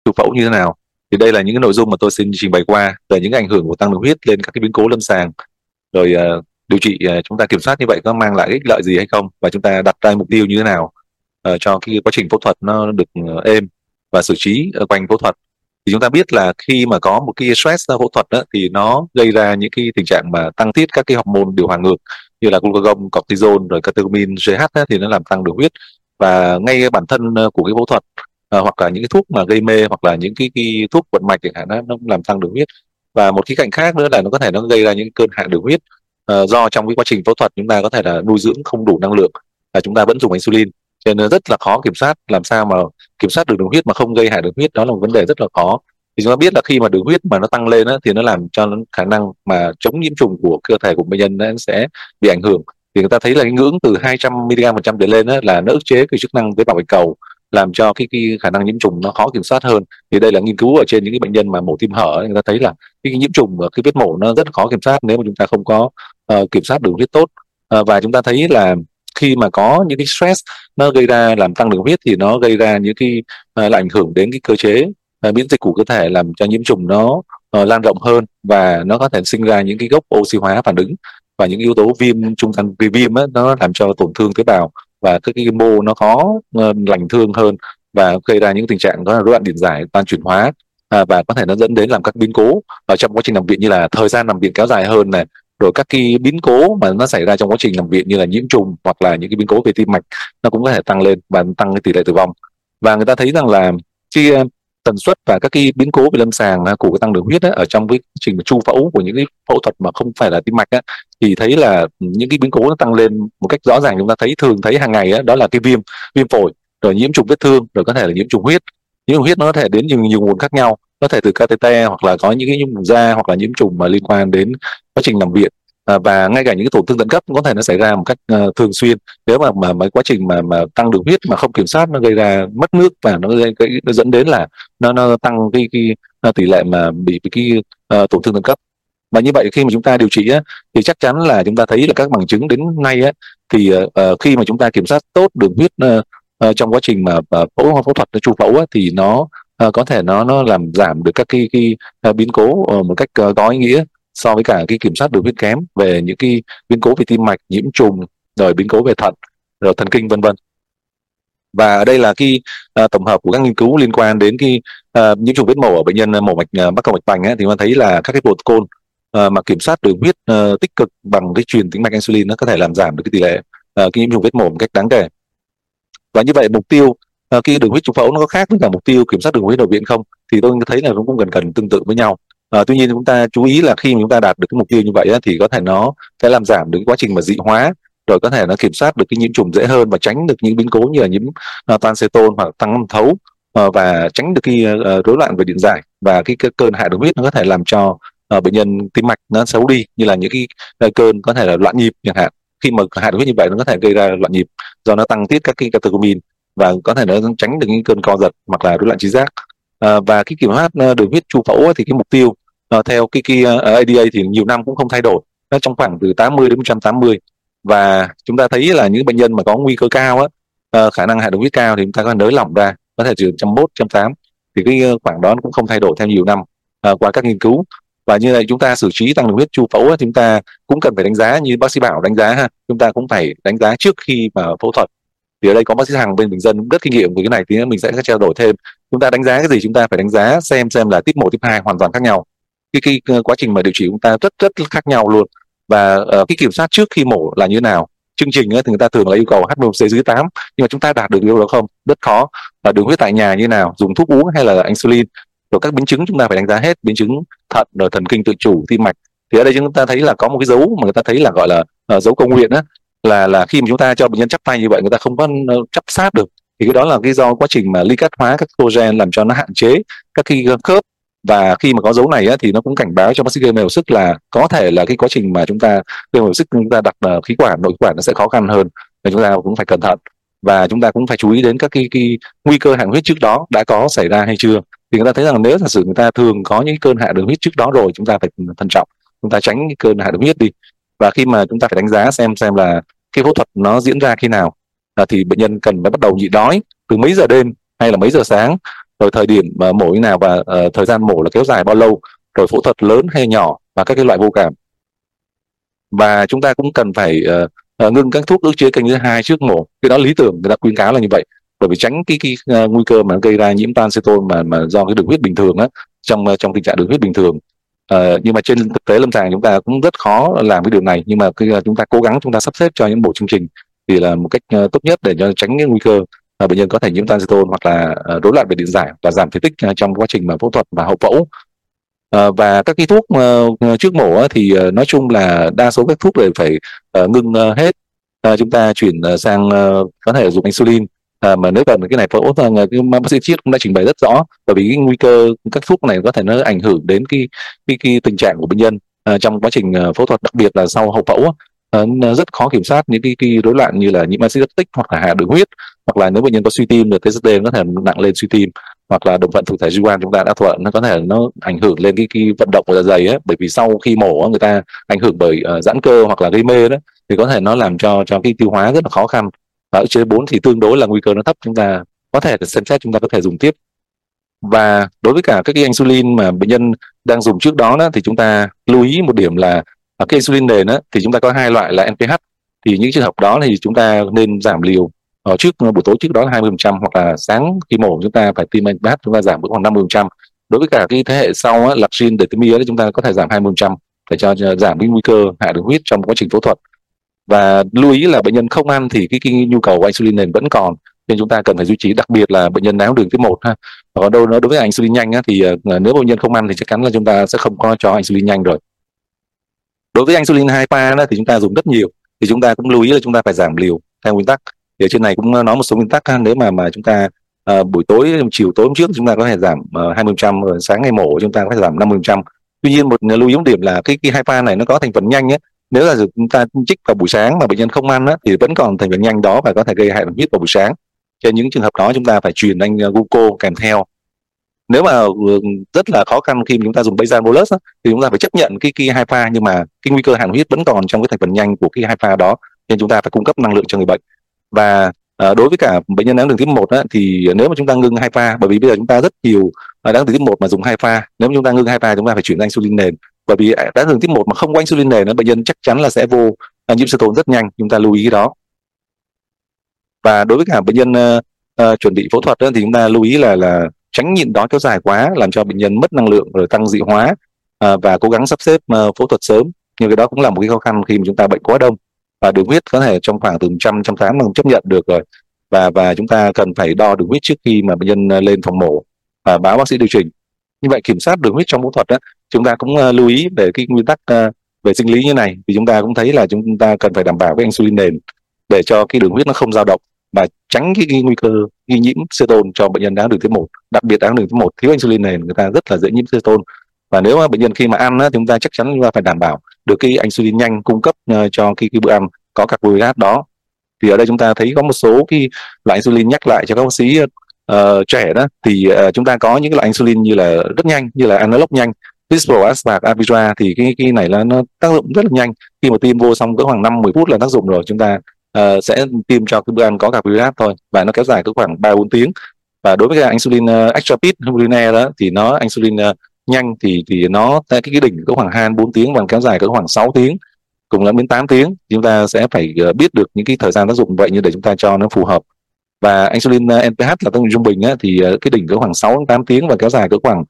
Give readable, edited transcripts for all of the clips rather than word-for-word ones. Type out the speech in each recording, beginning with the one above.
chụp phẫu như thế nào. Thì đây là những cái nội dung mà tôi xin trình bày qua về những ảnh hưởng của tăng đường huyết lên các cái biến cố lâm sàng, rồi điều trị chúng ta kiểm soát như vậy có mang lại ích lợi gì hay không, và chúng ta đặt ra mục tiêu như thế nào cho cái quá trình phẫu thuật nó được êm và xử trí quanh phẫu thuật. Thì chúng ta biết là khi mà có một cái stress sau phẫu thuật đó, thì nó gây ra những cái tình trạng mà tăng tiết các cái hormone điều hòa ngược như là glucagon, cortisol, rồi catecholamine, GH á, thì nó làm tăng đường huyết. Và ngay bản thân của cái phẫu thuật hoặc là những cái thuốc mà gây mê, hoặc là những cái thuốc vận mạch chẳng hạn, nó cũng làm tăng đường huyết. Và một khía cạnh khác nữa là nó có thể nó gây ra những cơn hạ đường huyết do trong cái quá trình phẫu thuật chúng ta có thể là nuôi dưỡng không đủ năng lượng, là chúng ta vẫn dùng insulin, cho nên rất là khó kiểm soát. Làm sao mà kiểm soát được đường huyết mà không gây hại đường huyết, đó là một vấn đề rất là khó. Thì chúng ta biết là khi mà đường huyết mà nó tăng lên á, thì nó làm cho khả năng mà chống nhiễm trùng của cơ thể của bệnh nhân nó sẽ bị ảnh hưởng. Thì người ta thấy là cái ngưỡng từ 200 mg trở lên á, là nó ức chế cái chức năng tế bào bạch cầu, làm cho cái khả năng nhiễm trùng nó khó kiểm soát hơn. Thì đây là nghiên cứu ở trên những cái bệnh nhân mà mổ tim hở ấy, người ta thấy là cái nhiễm trùng ở cái vết mổ nó rất khó kiểm soát nếu mà chúng ta không có kiểm soát đường huyết tốt. Và chúng ta thấy là khi mà có những cái stress nó gây ra làm tăng đường huyết, thì nó gây ra những cái là ảnh hưởng đến cái cơ chế miễn dịch của cơ thể, làm cho nhiễm trùng nó lan rộng hơn, và nó có thể sinh ra những cái gốc oxy hóa phản ứng, và những yếu tố viêm trung gian viêm á, nó làm cho tổn thương tế bào và cái mô nó khó lành thương hơn, và gây ra những tình trạng đó là rối loạn điện giải, tan chuyển hóa, và có thể nó dẫn đến làm các biến cố ở trong quá trình nằm viện, như là thời gian nằm viện kéo dài hơn này, rồi các cái biến cố mà nó xảy ra trong quá trình nằm viện như là nhiễm trùng, hoặc là những cái biến cố về tim mạch nó cũng có thể tăng lên và tăng cái tỷ lệ tử vong. Và người ta thấy rằng là cái tần suất và các cái biến cố về lâm sàng của cái tăng đường huyết ở trong cái trình chu phẫu của những cái phẫu thuật mà không phải là tim mạch á, thì thấy là những cái biến cố nó tăng lên một cách rõ ràng. Chúng ta thường thấy hàng ngày đó là cái viêm phổi, rồi nhiễm trùng vết thương, rồi có thể là nhiễm trùng huyết. Nhiễm trùng huyết nó có thể đến nhiều nguồn khác nhau, có thể từ catheter, hoặc là có những cái nhiễm trùng da, hoặc là nhiễm trùng mà liên quan đến quá trình nằm viện. Và ngay cả những cái tổn thương thận cấp cũng có thể nó xảy ra một cách thường xuyên nếu mà quá trình mà tăng đường huyết mà không kiểm soát, nó gây ra mất nước, và nó dẫn đến là nó tăng cái tỷ lệ mà bị cái tổn thương thận cấp. Và như vậy khi mà chúng ta điều trị á, thì chắc chắn là chúng ta thấy là các bằng chứng đến nay á, thì khi mà chúng ta kiểm soát tốt đường huyết trong quá trình mà phẫu thuật chu phẫu á, thì nó có thể nó làm giảm được các cái biến cố một cách có ý nghĩa, so với cả cái kiểm soát đường huyết kém về những cái biến cố về tim mạch, nhiễm trùng, rồi biến cố về thận, rồi thần kinh, vân vân. Và ở đây là cái tổng hợp của các nghiên cứu liên quan đến cái nhiễm trùng vết mổ ở bệnh nhân mổ mạch bắc cầu mạch vành ấy, thì man thấy là các cái protocol mà kiểm soát đường huyết tích cực bằng cái truyền tĩnh mạch insulin nó có thể làm giảm được cái tỷ lệ cái nhiễm trùng vết mổ một cách đáng kể. Và như vậy mục tiêu cái đường huyết chu phẫu nó có khác với cả mục tiêu kiểm soát đường huyết nội viện không, thì tôi thấy là nó cũng gần tương tự với nhau. Tuy nhiên chúng ta chú ý là khi mà chúng ta đạt được cái mục tiêu như vậy thì có thể nó sẽ làm giảm được cái quá trình mà dị hóa, rồi có thể nó kiểm soát được cái nhiễm trùng dễ hơn, và tránh được những biến cố như là nhiễm toan ceton hoặc tăng âm thấu, và tránh được cái rối loạn về điện giải, và cái cơn hạ đường huyết nó có thể làm cho bệnh nhân tim mạch nó xấu đi, như là những cái cơn có thể là loạn nhịp chẳng hạn. Khi mà hạ đường huyết như vậy nó có thể gây ra loạn nhịp do nó tăng tiết các cái catecholamine, và có thể nó tránh được những cơn co giật hoặc là rối loạn trí giác. Và cái kiểm soát đường huyết chu phẫu thì cái mục tiêu theo cái ADA thì nhiều năm cũng không thay đổi, nó trong khoảng từ 80 đến 180. Và chúng ta thấy là những bệnh nhân mà có nguy cơ cao khả năng hạ đường huyết cao, thì chúng ta có thể nới lỏng ra, có thể từ 101, 108, thì cái khoảng đó cũng không thay đổi theo nhiều năm qua các nghiên cứu. Và như này chúng ta xử trí tăng đường huyết chu phẫu chúng ta cũng cần phải đánh giá như bác sĩ Bảo đánh giá chúng ta cũng phải đánh giá trước khi mà phẫu thuật. Thì ở đây có bác sĩ Hằng bên Bình Dân rất kinh nghiệm về cái này, thì mình sẽ trao đổi thêm. Chúng ta đánh giá cái gì? Chúng ta phải đánh giá xem là tiếp 1, tiếp 2 hoàn toàn khác nhau. Cái quá trình mà điều trị chúng ta rất khác nhau luôn. Và cái kiểm soát trước khi mổ là như thế nào? Chương trình thì người ta thường là yêu cầu HbA1c dưới 8, nhưng mà chúng ta đạt được điều đó không? Rất khó. Và đường huyết tại nhà như thế nào? Dùng thuốc uống hay là insulin? Rồi các biến chứng chúng ta phải đánh giá hết, biến chứng thận, rồi thần kinh tự chủ, tim mạch. Thì ở đây chúng ta thấy là có một cái dấu mà người ta thấy là gọi là dấu cầu nguyện là khi mà chúng ta cho bệnh nhân chắp tay như vậy, người ta không có chắp sát được, thì cái đó là cái do quá trình mà ly cắt hóa các collagen làm cho nó hạn chế các cái khớp. Và khi mà có dấu này thì nó cũng cảnh báo cho bác sĩ gây mê hồi sức là có thể là cái quá trình mà chúng ta gây mê hồi sức, chúng ta đặt khí quản, nội khí quản nó sẽ khó khăn hơn, và chúng ta cũng phải cẩn thận. Và chúng ta cũng phải chú ý đến các cái nguy cơ hạ đường huyết trước đó đã có xảy ra hay chưa. Thì người ta thấy rằng nếu giả sử người ta thường có những cơn hạ đường huyết trước đó rồi, chúng ta phải thận trọng, chúng ta tránh cái cơn hạ đường huyết đi. Và khi mà chúng ta phải đánh giá xem là cái phẫu thuật nó diễn ra khi nào, thì bệnh nhân cần phải bắt đầu nhịn đói từ mấy giờ đêm hay là mấy giờ sáng, rồi thời điểm mổ như nào, và thời gian mổ là kéo dài bao lâu, rồi phẫu thuật lớn hay nhỏ và các cái loại vô cảm. Và chúng ta cũng cần phải ngưng các thuốc ức chế kênh thứ hai trước mổ. Cái đó lý tưởng người ta khuyến cáo là như vậy, bởi vì tránh cái nguy cơ mà gây ra nhiễm toan acetone mà do cái đường huyết bình thường á, trong tình trạng đường huyết bình thường. Nhưng mà trên thực tế lâm sàng chúng ta cũng rất khó làm cái điều này, nhưng mà chúng ta cố gắng chúng ta sắp xếp cho những bộ chương trình thì là một cách tốt nhất để cho tránh cái nguy cơ bệnh nhân có thể nhiễm toan acetone hoặc là rối loạn về điện giải và giảm thể tích trong quá trình mà phẫu thuật và hậu phẫu. Và các cái thuốc trước mổ thì nói chung là đa số các thuốc đều phải ngưng hết. Chúng ta chuyển sang có thể dùng insulin, mà nếu cần cái này phẫu cái bác sĩ Chiết cũng đã trình bày rất rõ, bởi vì cái nguy cơ các thuốc này có thể nó ảnh hưởng đến cái tình trạng của bệnh nhân trong quá trình phẫu thuật, đặc biệt là sau hậu phẫu. Nó rất khó kiểm soát những cái rối loạn như là nhiễm axit lactic hoặc là hạ đường huyết, hoặc là nếu bệnh nhân có suy tim được TZD có thể nặng lên suy tim, hoặc là đồng vận thụ thể G1 chúng ta đã thỏa nó có thể nó ảnh hưởng lên cái vận động của dạ dày ấy, bởi vì sau khi mổ người ta ảnh hưởng bởi giãn cơ hoặc là gây mê đó, thì có thể nó làm cho cái tiêu hóa rất là khó khăn. Và ở chế 4 thì tương đối là nguy cơ nó thấp, chúng ta có thể xem xét chúng ta có thể dùng tiếp. Và đối với cả các cái insulin mà bệnh nhân đang dùng trước đó thì chúng ta lưu ý một điểm là cái insulin nền thì chúng ta có hai loại là NPH. Thì những trường hợp đó thì chúng ta nên giảm liều trước buổi tối trước đó là 20%, hoặc là sáng khi mổ chúng ta phải tiêm NPH, chúng ta giảm khoảng 50%. Đối với cả cái thế hệ sau Largin, Detemir chúng ta có thể giảm 20% để cho giảm cái nguy cơ hạ đường huyết trong quá trình phẫu thuật. Và lưu ý là bệnh nhân không ăn thì cái nhu cầu của insulin nền vẫn còn, nên chúng ta cần phải duy trì, đặc biệt là bệnh nhân đái tháo đường type 1 ha. Còn đối với insulin nhanh thì nếu bệnh nhân không ăn thì chắc chắn là chúng ta sẽ không có cho insulin nhanh rồi. Đối với insulin 2 pha thì chúng ta dùng rất nhiều, thì chúng ta cũng lưu ý là chúng ta phải giảm liều theo nguyên tắc. Thì ở trên này cũng nói một số nguyên tắc nếu mà chúng ta buổi tối, chiều tối hôm trước chúng ta có thể giảm 20%, rồi sáng ngày mổ chúng ta có thể giảm 50%. Tuy nhiên một lưu ý một điểm là cái 2 pha này nó có thành phần nhanh nếu là chúng ta trích vào buổi sáng mà bệnh nhân không ăn thì vẫn còn thành phần nhanh đó và có thể gây hại đường huyết vào buổi sáng. Trên những trường hợp đó chúng ta phải truyền gluco kèm theo. Nếu mà rất là khó khăn khi mà chúng ta dùng basal bolus thì chúng ta phải chấp nhận cái 2 pha, nhưng mà cái nguy cơ hạ đường huyết vẫn còn trong cái thành phần nhanh của cái 2 pha đó, nên chúng ta phải cung cấp năng lượng cho người bệnh. Và đối với cả bệnh nhân đái tháo đường type 1 thì nếu mà chúng ta ngưng 2 pha, bởi vì bây giờ chúng ta rất nhiều đái tháo đường type 1 mà dùng 2 pha, nếu mà chúng ta ngưng 2 pha chúng ta phải chuyển sang insulin nền, bởi vì đái tháo đường type 1 mà không có insulin nền bệnh nhân chắc chắn là sẽ vô nhiễm acetone rất nhanh, chúng ta lưu ý cái đó. Và đối với cả bệnh nhân chuẩn bị phẫu thuật thì chúng ta lưu ý là tránh nhịn đói kéo dài quá, làm cho bệnh nhân mất năng lượng rồi tăng dị hóa, và cố gắng sắp xếp phẫu thuật sớm. Nhưng cái đó cũng là một cái khó khăn khi mà chúng ta bệnh quá đông, và đường huyết có thể trong khoảng từ 180 là chấp nhận được rồi. Và chúng ta cần phải đo đường huyết trước khi mà bệnh nhân lên phòng mổ và báo bác sĩ điều chỉnh. Như vậy kiểm soát đường huyết trong phẫu thuật chúng ta cũng lưu ý về cái nguyên tắc về sinh lý như này, thì chúng ta cũng thấy là chúng ta cần phải đảm bảo cái insulin nền để cho cái đường huyết nó không dao động, và tránh cái nguy cơ ghi nhiễm acetone cho bệnh nhân đái tháo đường type 1. Đặc biệt đái tháo đường type 1 thiếu insulin nền người ta rất là dễ nhiễm acetone. Và nếu mà bệnh nhân khi mà ăn chúng ta chắc chắn chúng ta phải đảm bảo được cái insulin nhanh cung cấp cho cái bữa ăn có carbohydrate đó. Thì ở đây chúng ta thấy có một số cái loại insulin nhắc lại cho các bác sĩ trẻ thì chúng ta có những cái loại insulin như là rất nhanh, như là analog nhanh, Lispro, Aspart, Avira, thì cái này là nó tác dụng rất là nhanh. Khi mà tiêm vô xong cỡ khoảng 5-10 phút là tác dụng rồi, chúng ta sẽ tiêm cho cái bữa ăn có carbohydrate thôi, và nó kéo dài cỡ khoảng 3-4 tiếng. Và đối với cái insulin extra pit Humuliner thì nó insulin nhanh thì nó cái đỉnh cỡ khoảng 2-4 tiếng và kéo dài cỡ khoảng 6 tiếng, cùng lắm đến 8 tiếng. Chúng ta sẽ phải biết được những cái thời gian tác dụng vậy như để chúng ta cho nó phù hợp. Và insulin NPH là tác dụng trung bình thì cái đỉnh cỡ khoảng 6-8 tiếng và kéo dài cỡ khoảng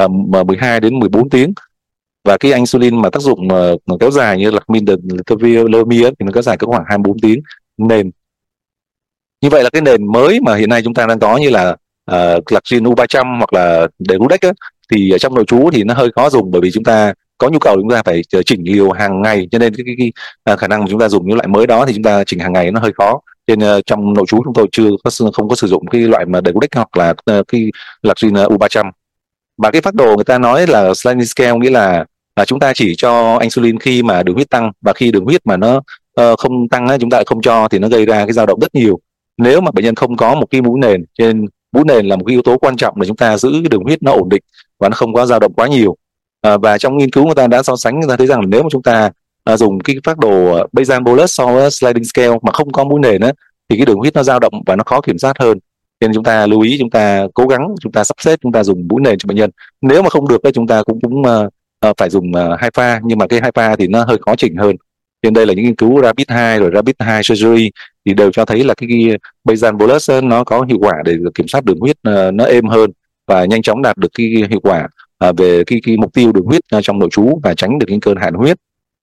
12-14 tiếng. Và cái insulin mà tác dụng kéo dài như Lacmin, Lermia thì nó kéo dài cỡ khoảng 24 tiếng nền. Như vậy là cái nền mới mà hiện nay chúng ta đang có như là Largin U300 hoặc là Derudex thì ở trong nội trú thì nó hơi khó dùng, bởi vì chúng ta có nhu cầu chúng ta phải chỉnh liều hàng ngày, cho nên cái khả năng mà chúng ta dùng những loại mới đó thì chúng ta chỉnh hàng ngày nó hơi khó. Trên trong nội trú chúng tôi không có sử dụng cái loại mà Derudex hoặc là cái Largin U300. Và cái phác đồ người ta nói là sliding scale, nghĩa là chúng ta chỉ cho insulin khi mà đường huyết tăng, và khi đường huyết mà nó không tăng chúng ta lại không cho, thì nó gây ra cái dao động rất nhiều. Nếu mà bệnh nhân không có một cái mũi nền, trên mũi nền là một cái yếu tố quan trọng để chúng ta giữ cái đường huyết nó ổn định và nó không có dao động quá nhiều. Và trong nghiên cứu người ta đã so sánh, người ta thấy rằng nếu mà chúng ta dùng cái phác đồ basal bolus so với sliding scale mà không có mũi nền thì cái đường huyết nó dao động và nó khó kiểm soát hơn. Nên chúng ta lưu ý, chúng ta cố gắng chúng ta sắp xếp, chúng ta dùng mũi nền cho bệnh nhân. Nếu mà không được thì chúng ta cũng cũng phải dùng hai pha, nhưng mà cái hai pha thì nó hơi khó chỉnh hơn. Trên đây là những nghiên cứu Rapid 2 rồi Rapid 2 Surgery thì đều cho thấy là cái basal bolus nó có hiệu quả để kiểm soát đường huyết nó êm hơn và nhanh chóng đạt được cái hiệu quả về cái mục tiêu đường huyết trong nội trú và tránh được những cơn hạn huyết.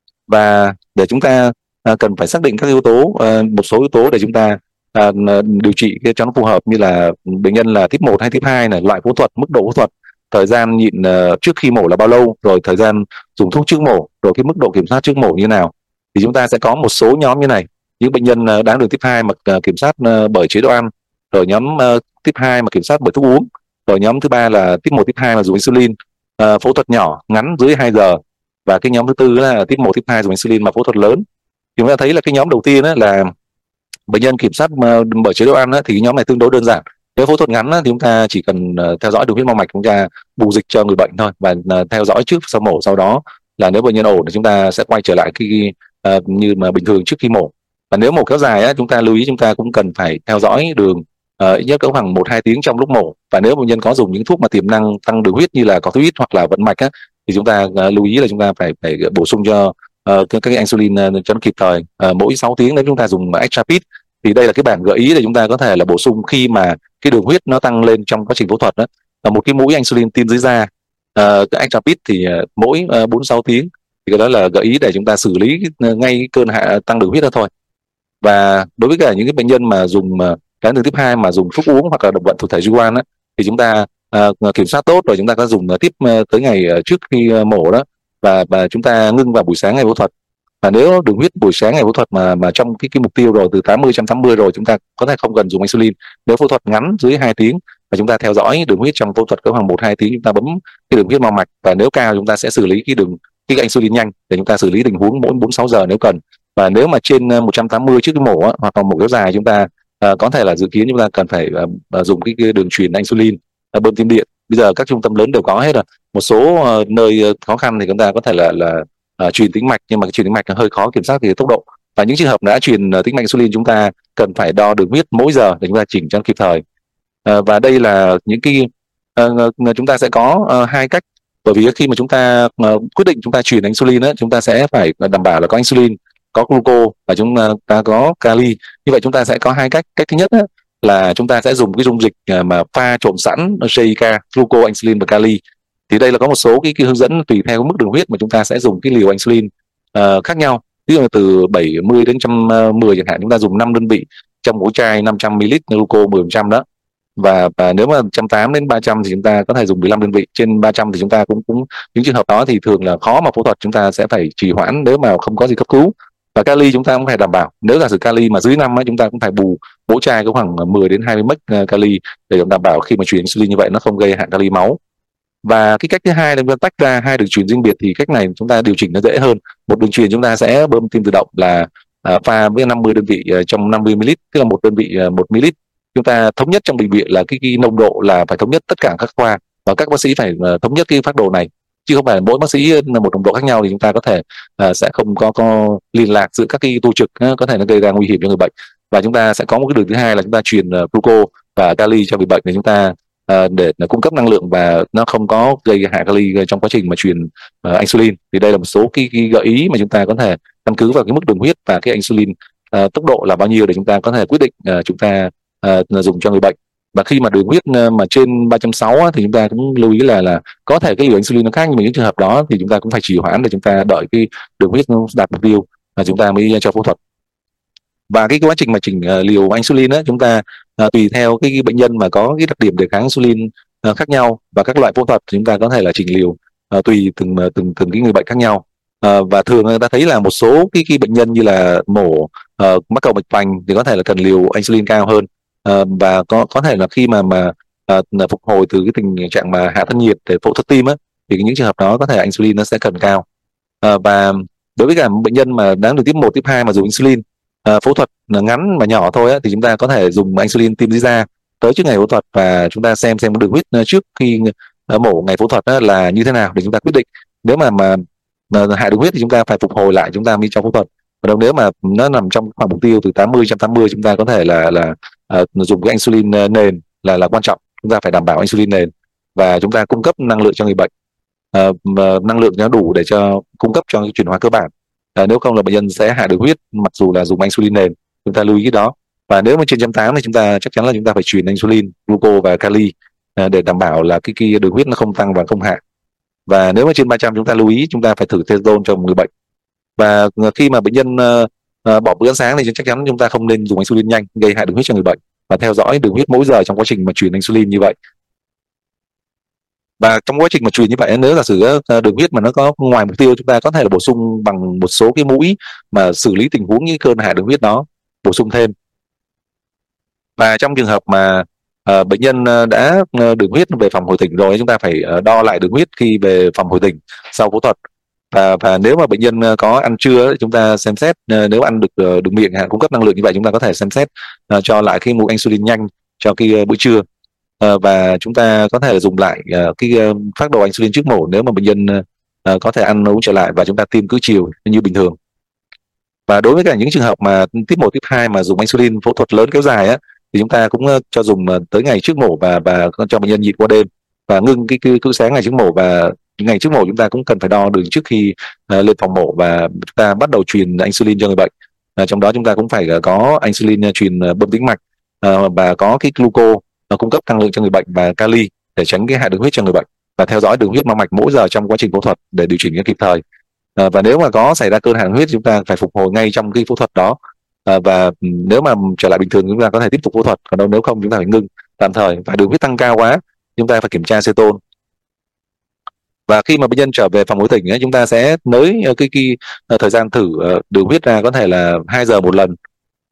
Và để chúng ta cần phải xác định các yếu tố, một số yếu tố để chúng ta điều trị cho nó phù hợp, như là bệnh nhân là type 1 hay type 2 này, loại phẫu thuật, mức độ phẫu thuật, thời gian nhịn trước khi mổ là bao lâu, rồi thời gian dùng thuốc trước mổ, rồi cái mức độ kiểm soát trước mổ như nào. Thì chúng ta sẽ có một số nhóm như này: những bệnh nhân đái đường type 2 mà kiểm soát bởi chế độ ăn, rồi nhóm type 2 mà kiểm soát bởi thuốc uống, rồi nhóm thứ ba là type 1 type 2 mà dùng insulin, phẫu thuật nhỏ ngắn dưới 2 giờ, và cái nhóm thứ tư là type 1 type 2 dùng insulin mà phẫu thuật lớn. Thì chúng ta thấy là cái nhóm đầu tiên là bệnh nhân kiểm soát bởi chế độ ăn thì cái nhóm này tương đối đơn giản. Nếu phẫu thuật ngắn thì chúng ta chỉ cần theo dõi đường huyết mau mạch, chúng ta bù dịch cho người bệnh thôi, và theo dõi trước sau mổ. Sau đó là nếu bệnh nhân ổn thì chúng ta sẽ quay trở lại cái như mà bình thường trước khi mổ. Và nếu mổ kéo dài chúng ta lưu ý chúng ta cũng cần phải theo dõi đường ít nhất có khoảng 1-2 tiếng trong lúc mổ. Và nếu bệnh nhân có dùng những thuốc mà tiềm năng tăng đường huyết như là corticoid hoặc là vận mạch thì chúng ta lưu ý là chúng ta phải bổ sung cho các cái insulin cho nó kịp thời. Mỗi 6 tiếng nếu chúng ta dùng extrapid, thì đây là cái bản gợi ý để chúng ta có thể là bổ sung khi mà cái đường huyết nó tăng lên trong quá trình phẫu thuật một cái mũi insulin tiêm dưới da cái extrapid thì mỗi 4-6 tiếng. Thì cái đó là gợi ý để chúng ta xử lý ngay cơn tăng đường huyết đó thôi. Và đối với cả những cái bệnh nhân mà dùng đái đường type 2 mà dùng thuốc uống hoặc là động vận thụ thể G1 thì chúng ta kiểm soát tốt rồi chúng ta có dùng tiếp tới ngày trước khi mổ đó, và chúng ta ngưng vào buổi sáng ngày phẫu thuật. Và nếu đường huyết buổi sáng ngày phẫu thuật mà trong cái mục tiêu rồi từ 80-180 rồi, chúng ta có thể không cần dùng insulin. Nếu phẫu thuật ngắn dưới 2 tiếng và chúng ta theo dõi đường huyết trong phẫu thuật có khoảng 1-2 tiếng, chúng ta bấm cái đường huyết mau mạch, và nếu cao chúng ta sẽ xử lý cái insulin nhanh để chúng ta xử lý tình huống mỗi 4-6 giờ nếu cần. Và nếu mà trên 180 trước cái mổ hoặc là mổ kéo dài, chúng ta có thể là dự kiến chúng ta cần phải dùng cái đường truyền insulin bơm tim điện. Bây giờ các trung tâm lớn đều có hết rồi. Một số nơi khó khăn thì chúng ta có thể là truyền tĩnh mạch, nhưng mà cái truyền tĩnh mạch hơi khó kiểm soát về tốc độ. Và những trường hợp đã truyền tĩnh mạch insulin, chúng ta cần phải đo đường huyết mỗi giờ để chúng ta chỉnh cho nó kịp thời. Và đây là những cái chúng ta sẽ có hai cách. Bởi vì khi mà chúng ta quyết định chúng ta truyền insulin chúng ta sẽ phải đảm bảo là có insulin, có gluco và chúng ta có kali. Như vậy chúng ta sẽ có hai cách. Cách thứ nhất là chúng ta sẽ dùng cái dung dịch mà pha trộn sẵn JIK, gluco, insulin và kali. Thì đây là có một số cái hướng dẫn tùy theo mức đường huyết mà chúng ta sẽ dùng cái liều insulin khác nhau. Ví dụ như từ 70 đến 110 chẳng hạn, chúng ta dùng 5 đơn vị trong mỗi chai 500ml gluco 10% đó. Và nếu mà 180 đến 300 thì chúng ta có thể dùng 15 đơn vị. Trên 300 thì chúng ta cũng những trường hợp đó thì thường là khó mà phẫu thuật, chúng ta sẽ phải trì hoãn nếu mà không có gì cấp cứu. Và kali chúng ta cũng phải đảm bảo, nếu giả sử kali mà dưới 5 chúng ta cũng phải bù mỗi chai có khoảng 10 đến 20 mg kali để đảm bảo khi mà truyền insulin như vậy nó không gây hạn kali máu. Và cái cách thứ hai là chúng ta tách ra hai đường truyền riêng biệt, thì cách này chúng ta điều chỉnh nó dễ hơn. Một đường truyền chúng ta sẽ bơm tim tự động là pha với 50 đơn vị trong 50ml, tức là một đơn vị 1ml. Chúng ta thống nhất trong bệnh viện là cái nồng độ là phải thống nhất tất cả các khoa, và các bác sĩ phải thống nhất cái phác đồ này, chứ không phải mỗi bác sĩ một nồng độ khác nhau thì chúng ta có thể sẽ không có liên lạc giữa các cái tu trực, có thể nó gây ra nguy hiểm cho người bệnh. Và chúng ta sẽ có một cái đường thứ hai là chúng ta truyền gluco và kali cho người bệnh để chúng ta để cung cấp năng lượng và nó không có gây hạ kali trong quá trình mà truyền insulin. Thì đây là một số cái gợi ý mà chúng ta có thể căn cứ vào cái mức đường huyết và cái insulin tốc độ là bao nhiêu để chúng ta có thể quyết định chúng ta dùng cho người bệnh. Và khi mà đường huyết mà trên 360 thì chúng ta cũng lưu ý là có thể cái liều insulin nó khác, nhưng mà những trường hợp đó thì chúng ta cũng phải trì hoãn để chúng ta đợi cái đường huyết nó đạt mục tiêu là chúng ta mới cho phẫu thuật. Và cái quá trình mà chỉnh liều insulin chúng ta tùy theo cái bệnh nhân mà có cái đặc điểm đề kháng insulin khác nhau và các loại phẫu thuật thì chúng ta có thể là chỉnh liều tùy từng cái người bệnh khác nhau. Và thường người ta thấy là một số cái bệnh nhân như là mổ mắc cầu mạch vành thì có thể là cần liều insulin cao hơn. Và có thể là khi mà phục hồi từ cái tình trạng mà hạ thân nhiệt để phẫu thuật tim thì những trường hợp đó có thể insulin nó sẽ cần cao. Và đối với cả bệnh nhân mà đang được tiếp 1, tiếp 2 mà dùng insulin phẫu thuật ngắn mà nhỏ thôi thì chúng ta có thể dùng insulin tiêm dưới da tới trước ngày phẫu thuật, và chúng ta xem đường huyết trước khi mổ ngày phẫu thuật là như thế nào để chúng ta quyết định. Nếu mà hạ đường huyết thì chúng ta phải phục hồi lại, chúng ta mới cho phẫu thuật. Còn nếu mà nó nằm trong khoảng mục tiêu từ 80-180 chúng ta có thể là dùng cái insulin nền là quan trọng. Chúng ta phải đảm bảo insulin nền và chúng ta cung cấp năng lượng cho người bệnh, năng lượng nó đủ để cho cung cấp cho cái chuyển hóa cơ bản. Nếu không là bệnh nhân sẽ hạ đường huyết mặc dù là dùng insulin nền. Chúng ta lưu ý cái đó. Và nếu mà trên 180 thì chúng ta chắc chắn là chúng ta phải truyền insulin, gluco và kali để đảm bảo là cái đường huyết nó không tăng và không hạ. Và nếu mà trên 300 chúng ta lưu ý chúng ta phải thử Tezol cho người bệnh. Và khi mà bệnh nhân bỏ bữa ăn sáng thì chắc chắn chúng ta không nên dùng insulin nhanh gây hại đường huyết cho người bệnh, và theo dõi đường huyết mỗi giờ trong quá trình mà truyền insulin như vậy. Và trong quá trình mà truyền như vậy, nếu giả sử đường huyết mà nó có ngoài mục tiêu, chúng ta có thể là bổ sung bằng một số cái mũi mà xử lý tình huống những cơn hạ đường huyết đó, bổ sung thêm. Và trong trường hợp mà bệnh nhân đã đường huyết về phòng hồi tỉnh rồi, chúng ta phải đo lại đường huyết khi về phòng hồi tỉnh sau phẫu thuật. Và nếu mà bệnh nhân có ăn trưa, chúng ta xem xét nếu ăn được đường miệng cung cấp năng lượng như vậy, chúng ta có thể xem xét cho lại cái mũi insulin nhanh cho cái bữa trưa. Và chúng ta có thể dùng lại cái phác đồ insulin trước mổ nếu mà bệnh nhân có thể ăn uống trở lại, và chúng ta tiêm cứ chiều như bình thường. Và đối với cả những trường hợp mà tiếp 1, tiếp 2 mà dùng insulin phẫu thuật lớn kéo dài thì chúng ta cũng cho dùng tới ngày trước mổ và cho bệnh nhân nhịn qua đêm và ngưng cái cữ sáng ngày trước mổ. Và những ngày trước mổ chúng ta cũng cần phải đo đường trước khi lên phòng mổ, và chúng ta bắt đầu truyền insulin cho người bệnh. Trong đó chúng ta cũng phải có insulin truyền bơm tĩnh mạch và có cái gluco cung cấp năng lượng cho người bệnh và kali để tránh cái hạ đường huyết cho người bệnh, và theo dõi đường huyết mau mạch mỗi giờ trong quá trình phẫu thuật để điều chỉnh kịp thời. Và nếu mà có xảy ra cơn hạ đường huyết, chúng ta phải phục hồi ngay trong cái phẫu thuật đó. Và nếu mà trở lại bình thường chúng ta có thể tiếp tục phẫu thuật, còn nếu không chúng ta phải ngưng tạm thời. Và đường huyết tăng cao quá, chúng ta phải kiểm tra ceton. Và khi mà bệnh nhân trở về phòng hồi tỉnh chúng ta sẽ nới cái thời gian thử đường huyết ra, có thể là 2 giờ một lần.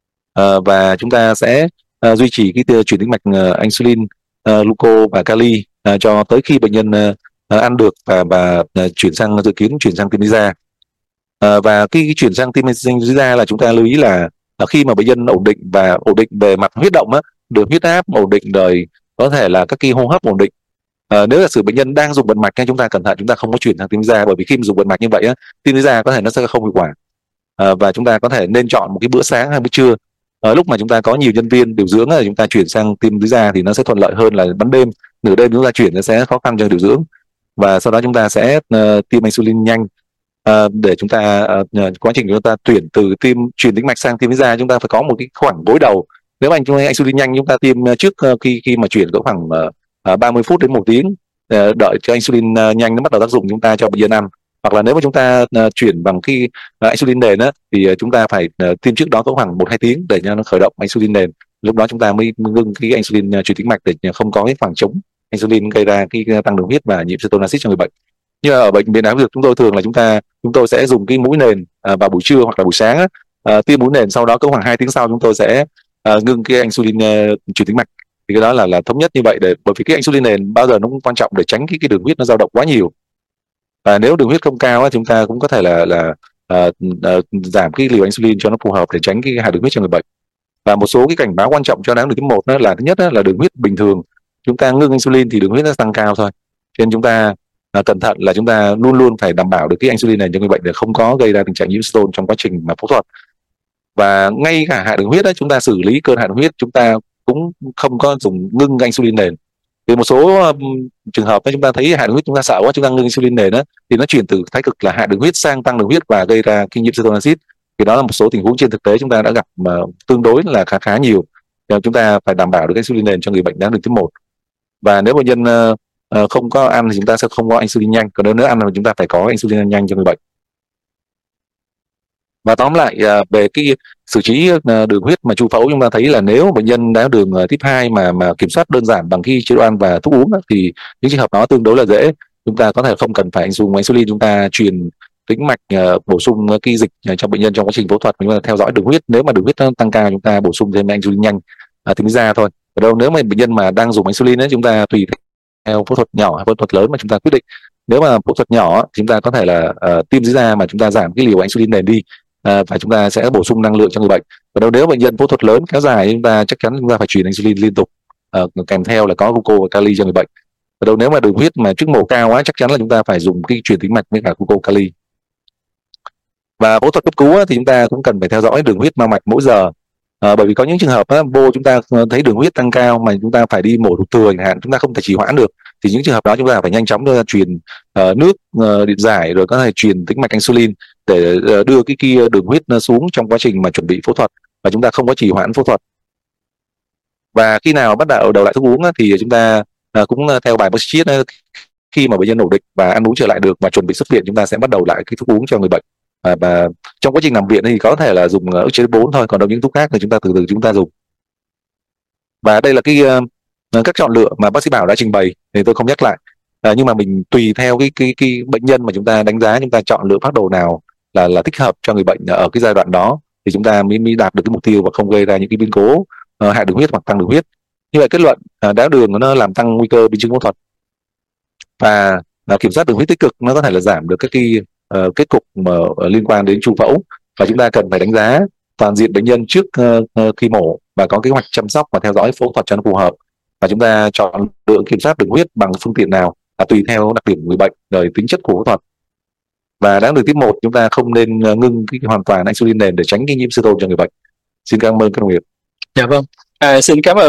Và chúng ta sẽ duy trì cái truyền tĩnh mạch insulin, gluco và kali cho tới khi bệnh nhân ăn được và chuyển sang dự kiến chuyển sang tiêm da. Và cái chuyển sang tiêm da là chúng ta lưu ý là khi mà bệnh nhân ổn định về mặt huyết động được huyết áp ổn định, rồi có thể là các cái hô hấp ổn định. Nếu là sự bệnh nhân đang dùng vận mạch chúng ta cẩn thận, chúng ta không có chuyển sang tiêm da, bởi vì khi mà dùng vận mạch như vậy tiêm da có thể nó sẽ không hiệu quả. Và chúng ta có thể nên chọn một cái bữa sáng hay bữa trưa lúc mà chúng ta có nhiều nhân viên điều dưỡng chúng ta chuyển sang tiêm da thì nó sẽ thuận lợi hơn là ban đêm, nửa đêm chúng ta chuyển nó sẽ khó khăn cho điều dưỡng. Và sau đó chúng ta sẽ tiêm insulin nhanh để chúng ta quá trình chúng ta chuyển từ truyền tĩnh mạch sang tiêm da, chúng ta phải có một cái khoảng gối đầu. Nếu anh insulin nhanh chúng ta tiêm trước khi mà chuyển có khoảng 30 phút đến 1 tiếng, đợi cho insulin nhanh nó bắt đầu tác dụng, chúng ta cho bệnh nhân ăn. Hoặc là nếu mà chúng ta chuyển bằng cái insulin nền thì chúng ta phải tiêm trước đó có khoảng 1-2 tiếng để cho nó khởi động insulin nền. Lúc đó chúng ta mới ngưng cái insulin truyền tĩnh mạch để không có cái khoảng trống insulin gây ra cái tăng đường huyết và nhịp cetonaxit cho người bệnh. Như ở bệnh viện Đại học Y Dược chúng tôi thường là chúng tôi sẽ dùng cái mũi nền vào buổi trưa hoặc là buổi sáng tiêm mũi nền, sau đó có khoảng 2 tiếng sau chúng tôi sẽ ngưng cái insulin truyền tĩnh mạch. Thì cái đó là thống nhất như vậy, để bởi vì cái insulin nền bao giờ nó cũng quan trọng để tránh cái đường huyết nó dao động quá nhiều. Và nếu đường huyết không cao chúng ta cũng có thể là giảm cái liều insulin cho nó phù hợp để tránh cái hạ đường huyết cho người bệnh. Và một số cái cảnh báo quan trọng cho đái tháo đường type 1 là thứ nhất là đường huyết bình thường, chúng ta ngưng insulin thì đường huyết nó tăng cao thôi. Cho nên chúng ta cẩn thận là chúng ta luôn luôn phải đảm bảo được cái insulin này cho người bệnh để không có gây ra tình trạng nhiễm ceton trong quá trình mà phẫu thuật. Và ngay cả hạ đường huyết chúng ta xử lý cơn hạ đường huyết chúng ta cũng không có dùng ngưng insulin nền. Vì một số trường hợp chúng ta thấy hạ đường huyết chúng ta sợ quá, chúng ta ngưng insulin nền thì nó chuyển từ thái cực là hạ đường huyết sang tăng đường huyết và gây ra kinh nhiễm cetonaxit. Thì đó là một số tình huống trên thực tế chúng ta đã gặp mà tương đối là khá nhiều. Nên chúng ta phải đảm bảo được insulin nền cho người bệnh đái tháo đường type 1. Và nếu bệnh nhân không có ăn thì chúng ta sẽ không có insulin nhanh, còn nếu ăn thì chúng ta phải có insulin nhanh cho người bệnh. Và tóm lại về cái xử trí đường huyết mà chu phẫu, chúng ta thấy là nếu bệnh nhân đái tháo đường type 2 mà kiểm soát đơn giản bằng cái chế độ ăn và thuốc uống thì những trường hợp đó tương đối là dễ. Chúng ta có thể không cần phải dùng insulin, chúng ta truyền tĩnh mạch bổ sung cái dịch cho bệnh nhân trong quá trình phẫu thuật, chúng ta theo dõi đường huyết. Nếu mà đường huyết tăng cao chúng ta bổ sung thêm insulin nhanh tiêm da thôi. Ở đâu nếu mà bệnh nhân mà đang dùng insulin chúng ta tùy theo phẫu thuật nhỏ hay phẫu thuật lớn mà chúng ta quyết định. Nếu mà phẫu thuật nhỏ chúng ta có thể là tiêm dưới da mà chúng ta giảm cái liều insulin nền đi và chúng ta sẽ bổ sung năng lượng cho người bệnh. Và nếu bệnh nhân phẫu thuật lớn kéo dài chúng ta chắc chắn chúng ta phải truyền insulin liên tục kèm theo là có gluco và kali cho người bệnh. Và nếu mà đường huyết mà trước mổ cao chắc chắn là chúng ta phải dùng cái truyền tĩnh mạch với cả gluco kali. Và phẫu thuật cấp cứu thì chúng ta cũng cần phải theo dõi đường huyết mau mạch mỗi giờ Bởi vì có những trường hợp á, vô chúng ta thấy đường huyết tăng cao mà chúng ta phải đi mổ ruột thừa chẳng hạn, chúng ta không thể trì hoãn được, thì những trường hợp đó chúng ta phải nhanh chóng truyền nước điện giải, rồi có thể truyền tĩnh mạch insulin để đưa cái kia đường huyết xuống trong quá trình mà chuẩn bị phẫu thuật, và chúng ta không có trì hoãn phẫu thuật. Và khi nào bắt đầu lại thuốc uống á, thì chúng ta cũng theo bài bác sĩ chiết, khi mà bệnh nhân ổn định và ăn uống trở lại được và chuẩn bị xuất viện, chúng ta sẽ bắt đầu lại cái thuốc uống cho người bệnh. Và trong quá trình nằm viện thì có thể là dùng ức chế 4 thôi, còn đâu những thuốc khác thì chúng ta từ từ chúng ta dùng. Và đây là các chọn lựa mà bác sĩ Bảo đã trình bày thì tôi không nhắc lại. Nhưng mà mình tùy theo cái bệnh nhân mà chúng ta đánh giá, chúng ta chọn lựa phác đồ nào là thích hợp cho người bệnh ở cái giai đoạn đó, thì chúng ta mới đạt được cái mục tiêu và không gây ra những cái biến cố hạ đường huyết hoặc tăng đường huyết. Như vậy kết luận đái đường nó làm tăng nguy cơ biến chứng phẫu thuật, và kiểm soát đường huyết tích cực nó có thể là giảm được các cái kết cục mà liên quan đến chu phẫu. Và chúng ta cần phải đánh giá toàn diện bệnh nhân trước khi mổ và có kế hoạch chăm sóc và theo dõi phẫu thuật cho nó phù hợp. Và chúng ta chọn lựa kiểm soát đường huyết bằng phương tiện nào là tùy theo đặc điểm của người bệnh, rồi tính chất của phẫu thuật. Và đáng được tiếp 1, chúng ta không nên ngưng hoàn toàn insulin nền để tránh cái nhiễm cetone cho người bệnh. Xin cảm ơn các đồng nghiệp. Dạ vâng, xin cảm ơn